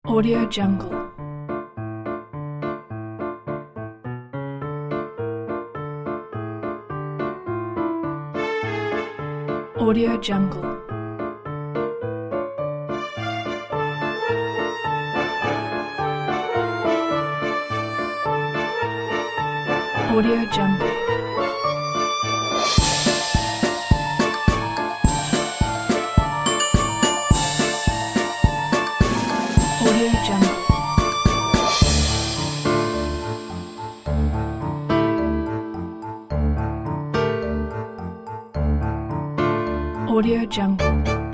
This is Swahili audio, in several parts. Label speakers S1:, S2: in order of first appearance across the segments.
S1: Audio Jungle. Audio Jungle. Audio Jungle. Audio Jungle. Audio Jungle.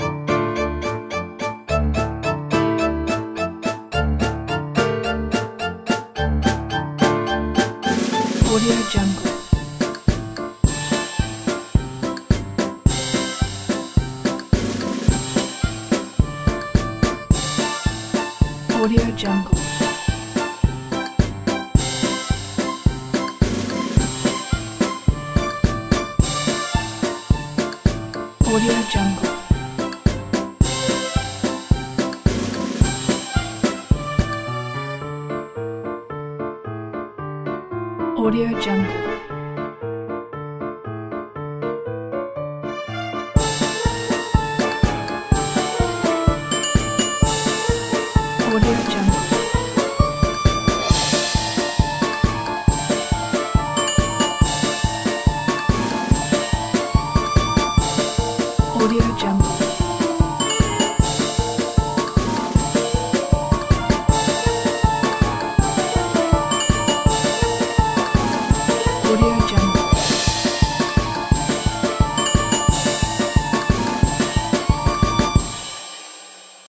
S1: Audio Jungle. Audio Jungle. Audio Jungle. Audio Jungle. Audio Jungle.